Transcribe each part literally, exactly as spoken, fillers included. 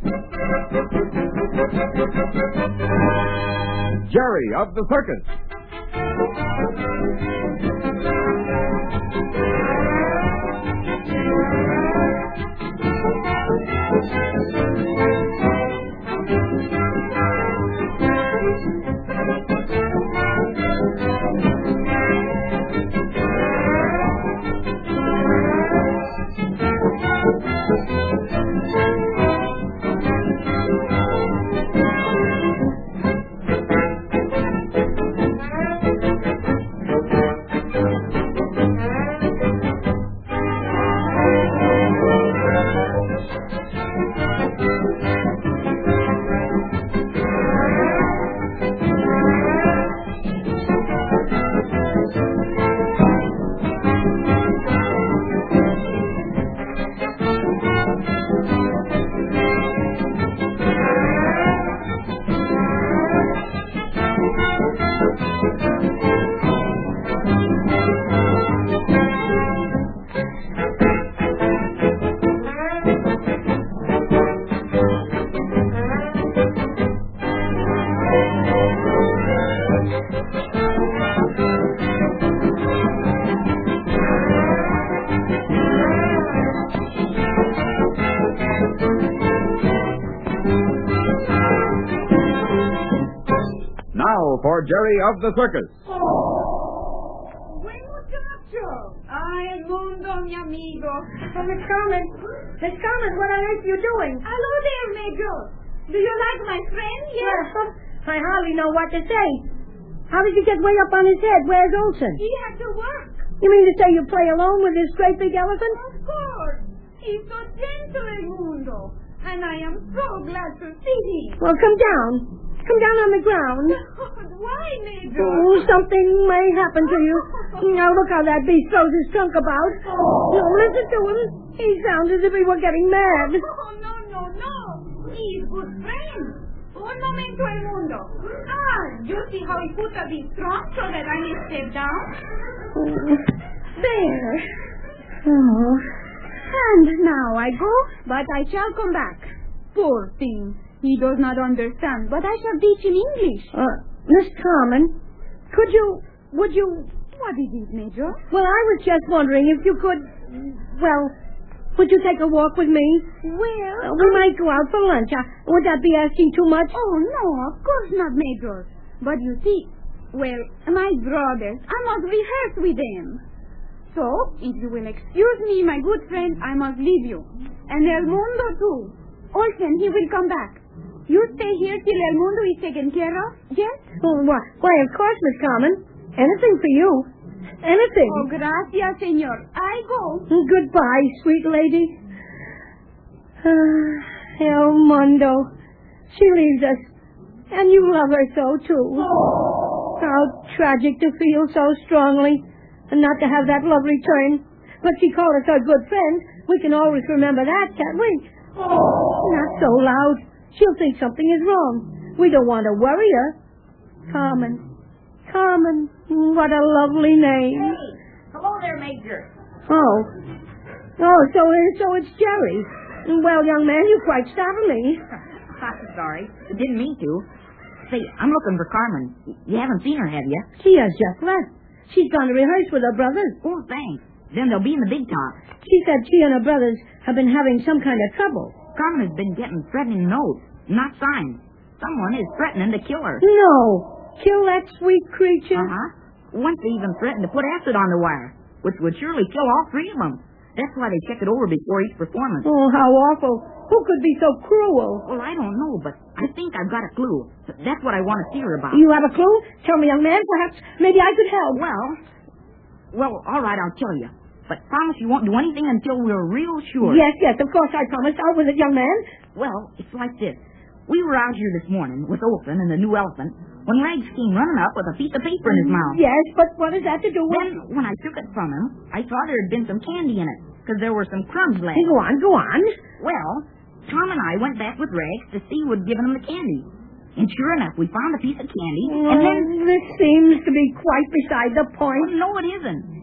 Jerry of the Circus. For Jerry of the Circus. Buen muchacho. Ay, el mundo, mi amigo. Oh, Miss Carmen. Miss Carmen, what on earth are you doing? Hello there, Major. Do you like my friend here? Well, I hardly know what to say. How did you get way up on his head? Where's Olson? He had to work. You mean to say you play alone with this great big elephant? Of course. He's so gentle, El Mundo. And I am so glad to see him. Well, come down. Come down on the ground. Why, Major? Oh, something may happen to you. Now, look how that beast throws his trunk about. Oh. No, listen to him. He sounds as if he were getting mad. Oh, no, no, no. He's good friend. Un momento, El Mundo. Ah, you see how he put up his trunk so that I may step down? Oh, there. Oh. And now I go, but I shall come back. Poor thing. He does not understand, but I shall teach him English. Uh, Miss Carmen, could you, would you... What is it, Major? Well, I was just wondering if you could, well, would you take a walk with me? Well... Uh, we might go out for lunch. Uh, would that be asking too much? Oh, no, of course not, Major. But you see, well, my brothers, I must rehearse with them. So, if you will excuse me, my good friend, I must leave you. And El Mundo, too. Olsen, he will come back. You stay here till El Mundo is taken care of, yes? Oh, why, why, of course, Miss Carmen. Anything for you. Anything. Oh, gracias, senor. I go. Goodbye, sweet lady. Uh, El Mundo. She leaves us. And you love her so, too. Oh. How tragic to feel so strongly and not to have that love return. But she called us our good friend. We can always remember that, can't we? Oh. Not so loud. She'll think something is wrong. We don't want to worry her. Carmen. Carmen. What a lovely name. Hey, hello there, Major. Oh. Oh, so, so it's Jerry. Well, young man, you quite startled me. I'm sorry. I didn't mean to. Say, I'm looking for Carmen. You haven't seen her, have you? She has just left. She's gone to rehearse with her brothers. Oh, thanks. Then they'll be in the big talk. She said she and her brothers have been having some kind of trouble. Carmen has been getting threatening notes, not signs. Someone is threatening to kill her. No. Kill that sweet creature? Uh-huh. Once they even threatened to put acid on the wire, which would surely kill all three of them. That's why they check it over before each performance. Oh, how awful. Who could be so cruel? Well, I don't know, but I think I've got a clue. That's what I want to see her about. You have a clue? Tell me, young man. Perhaps maybe I could help. Well, well, all right, I'll tell you. But promise you won't do anything until we're real sure. Yes, yes, of course I promise. Out with it, young man. Well, it's like this. We were out here this morning with Olsen and the new elephant when Rags came running up with a piece of paper in his mouth. Yes, but what has that to do with... Then, when I took it from him, I saw there had been some candy in it, because there were some crumbs left. Go on, go on. Well, Tom and I went back with Rags to see who had given him the candy. And sure enough, we found a piece of candy, well, and then... This seems to be quite beside the point. Well, no, it isn't.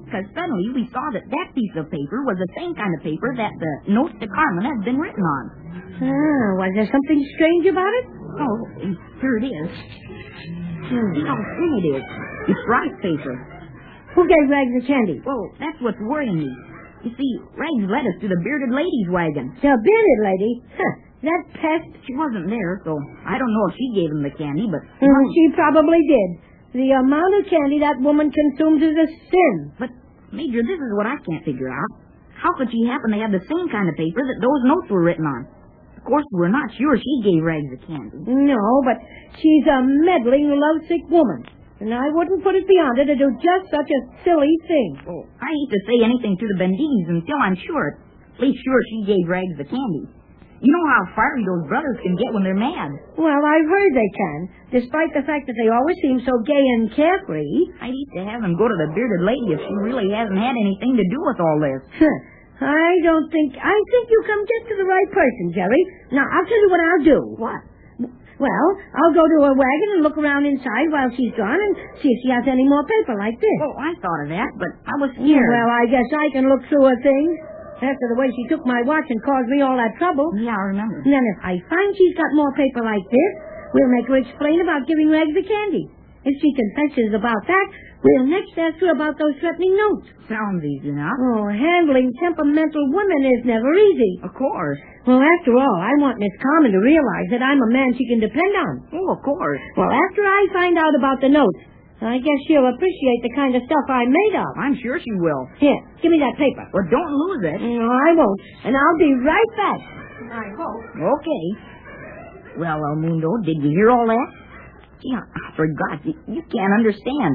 because suddenly we saw that that piece of paper was the same kind of paper that the note to Carmen had been written on. Ah, was there something strange about it? Oh, here it is. Hmm. See how thin it is. It's rice paper. Who gave Rags the candy? Well, that's what's worrying me. You see, Rags led us to the bearded lady's wagon. The bearded lady? Huh. That pest? She wasn't there, so I don't know if she gave him the candy, but... Mm, she probably did. The amount of candy that woman consumes is a sin. But, Major, this is what I can't figure out. How could she happen to have the same kind of paper that those notes were written on? Of course, we're not sure she gave Rags the candy. No, but she's a meddling, lovesick woman. And I wouldn't put it beyond her to do just such a silly thing. Oh, I hate to say anything to the Bendinis until I'm sure, at least sure she gave Rags the candy. You know how fiery those brothers can get when they're mad. Well, I've heard they can, despite the fact that they always seem so gay and carefree. I'd hate to have them go to the bearded lady if she really hasn't had anything to do with all this. I don't think... I think you come just to the right person, Jerry. Now, I'll tell you what I'll do. What? Well, I'll go to her wagon and look around inside while she's gone and see if she has any more paper like this. Oh, I thought of that, but I was Yeah, scared. well, I guess I can look through her things. After the way she took my watch and caused me all that trouble. Yeah, I remember. And then if I find she's got more paper like this, we'll make her explain about giving Rags the candy. If she confesses about that, we'll next ask her about those threatening notes. Sounds easy enough. Oh, handling temperamental women is never easy. Of course. Well, after all, I want Miss Carmen to realize that I'm a man she can depend on. Oh, of course. Well, after I find out about the notes, I guess she'll appreciate the kind of stuff I'm made of. I'm sure she will. Here, give me that paper. Well, don't lose it. No, I won't. And I'll be right back. I hope. Okay. Well, El Mundo, did you hear all that? Gee, I forgot. You, you can't understand.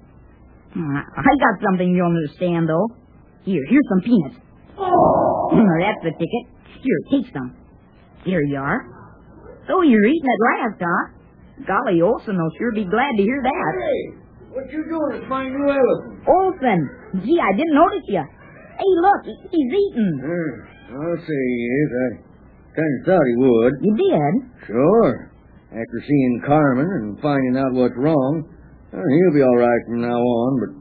I got something you'll understand, though. Here, here's some peanuts. Oh! That's the ticket. Here, take some. Here you are. So you're eating at last, huh? Golly, Olson will sure be glad to hear that. Hey, what you doing? It's my new elephant. Olson! Gee, I didn't notice you. Hey, look, he's eating. Uh, I'll say he is. I kind of thought he would. You did? Sure. After seeing Carmen and finding out what's wrong, well, he'll be all right from now on, but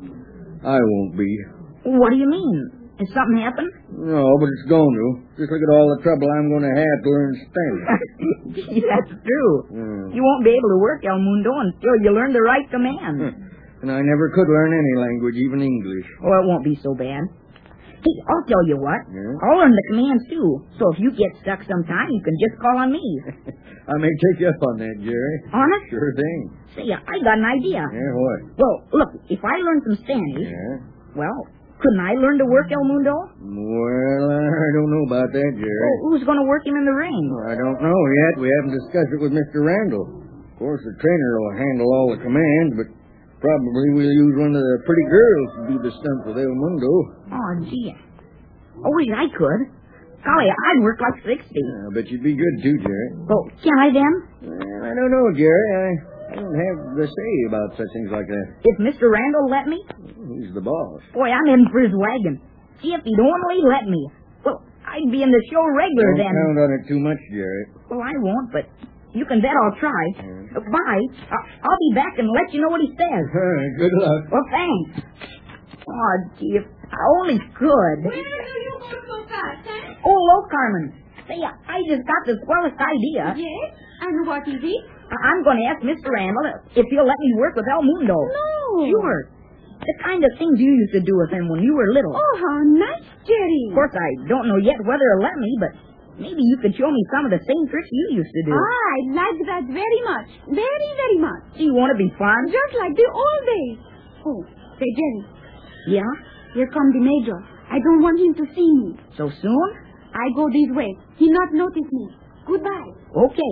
I won't be. What do you mean? Has something happened? No, but it's going to. Just look at all the trouble I'm going to have to learn Spanish. Gee, that's true. Mm. You won't be able to work El Mundo until you learn the right command. And I never could learn any language, even English. Oh, it won't be so bad. Hey, I'll tell you what. Yeah? I'll learn the commands, too. So if you get stuck sometime, you can just call on me. I may take you up on that, Jerry. Honest? Sure thing. Say, I got an idea. Yeah, what? Well, look, if I learn some Spanish, Yeah? well, couldn't I learn to work El Mundo? Well, I don't know about that, Jerry. Oh, who's going to work him in the ring? I don't know yet. We haven't discussed it with Mister Randall. Of course, the trainer will handle all the commands, but probably we'll use one of the pretty girls to do the stunts with El Mundo. Oh, gee. Oh, wait, I could. Golly, I'd work like sixty. I bet you'd be good, too, Jerry. Oh, can I then? Well, I don't know, Jerry. I, I don't have the say about such things like that. If Mister Randall let me? He's the boss. Boy, I'm in for his wagon. See if he'd only let me. Well, I'd be in the show regular Don't then. count on it too much, Jerry. Well, I won't, but you can bet I'll try. Mm. Uh, bye. I- I'll be back and let you know what he says. Good luck. Well, thanks. Oh, gee, if I only could. Where do you go so fast, eh? Oh, hello, Carmen. Say, I just got the swellest idea. Yes? And what is it? I- I'm going to ask Mister Randall if he'll let me work with El Mundo. No. Sure. The kind of things you used to do with him when you were little. Oh, how nice, Jerry. Of course, I don't know yet whether he'll let me, but maybe you could show me some of the same tricks you used to do. Ah, I like that very much. Very, very much. Gee, won't it be fun? Just like the old days. Oh, say, Jerry, Yeah? here come the major. I don't want him to see me. So soon? I go this way. He not notice me. Goodbye. Okay.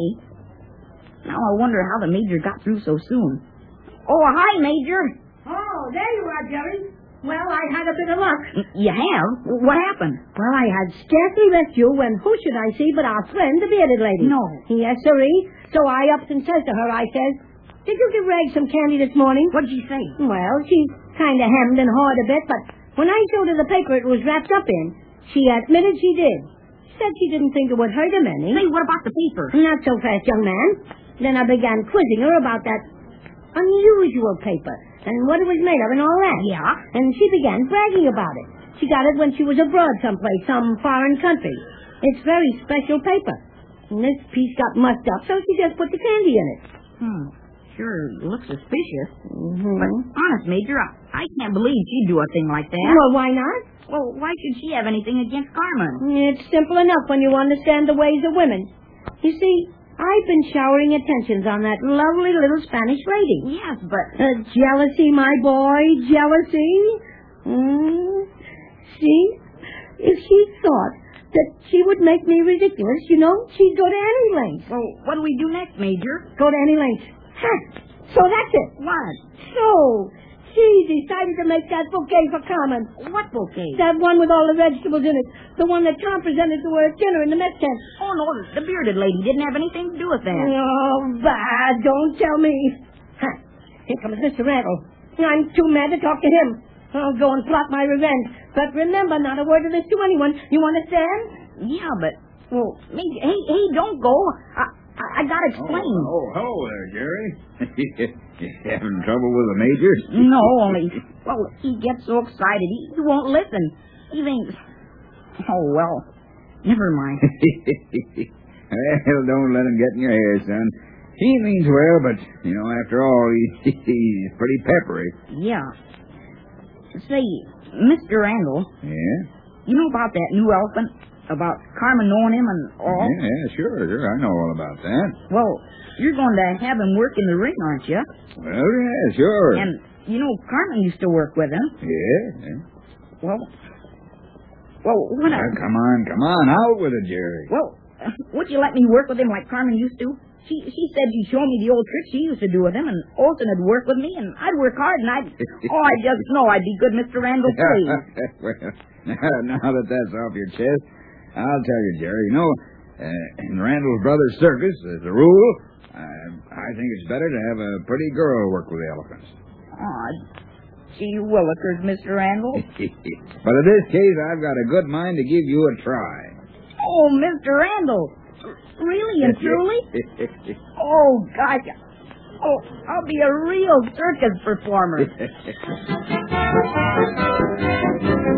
Now I wonder how the Major got through so soon. Oh, hi, Major. Oh, there you are, Jerry. Well, I had a bit of luck. You have? What happened? Well, I had scarcely left you when who should I see but our friend, the bearded lady. No. Yes, sirree. So I ups and says to her, I says, did you give Reg some candy this morning? What'd she say? Well, she kind of hemmed and hawed a bit, but when I showed her the paper it was wrapped up in, she admitted she did. Said she didn't think it would hurt him any. Say, what about the paper? Not so fast, young man. Then I began quizzing her about that unusual paper and what it was made of and all that. Yeah? And she began bragging about it. She got it when she was abroad someplace, some foreign country. It's very special paper. And this piece got mussed up, so she just put the candy in it. Hmm. Sure looks suspicious. Mm-hmm. But honest, Major, I, I can't believe she'd do a thing like that. Well, why not? Well, why should she have anything against Carmen? It's simple enough when you understand the ways of women. You see, I've been showering attentions on that lovely little Spanish lady. Yes, but... Uh, jealousy, my boy, jealousy. Mm. See, if she thought that she would make me ridiculous, you know, she'd go to any length. Well, what do we do next, Major? Go to any length. Huh. So that's it. What? So, she decided to make that bouquet for Carmen. What bouquet? That one with all the vegetables in it. The one that Tom presented to her at dinner in the mess tent. Oh, no, the bearded lady didn't have anything to do with that. Oh, bah, don't tell me. Huh. Here comes Mister Randall. I'm too mad to talk to him. I'll go and plot my revenge. But remember, not a word of this to anyone. You understand? Yeah, but... Well, Major, hey, hey, don't go. I, I, I gotta explain. Oh, oh, hello there, Jerry. You having trouble with the Major? No, only... Well, he gets so excited, he, he won't listen. He thinks... Oh, well, never mind. Well, don't let him get in your hair, son. He means well, but, you know, after all, he, he's pretty peppery. Yeah. Say, Mister Randall, Yeah? you know about that new elephant? About Carmen knowing him and all? Yeah, yeah, sure, sure. I know all about that. Well, you're going to have him work in the ring, aren't you? Well, yeah, sure. And, you know, Carmen used to work with him. Yeah, yeah. Well, well, what Now, a... come on, come on, out with it, Jerry. Well, uh, would you let me work with him like Carmen used to? She she said she'd show me the old tricks she used to do with him, and Olson would work with me, and I'd work hard, and I'd... Oh, I just know I'd be good Mister Randall, please. Well, now, now that that's off your chest, I'll tell you, Jerry, you know, uh, in Randall's Brothers Circus, as a rule, uh, I think it's better to have a pretty girl work with the elephants. Aw, gee willikers, Mister Randall. But in this case, I've got a good mind to give you a try. Oh, Mister Randall. Really and truly? Oh, gosh. Oh, I'll be a real circus performer.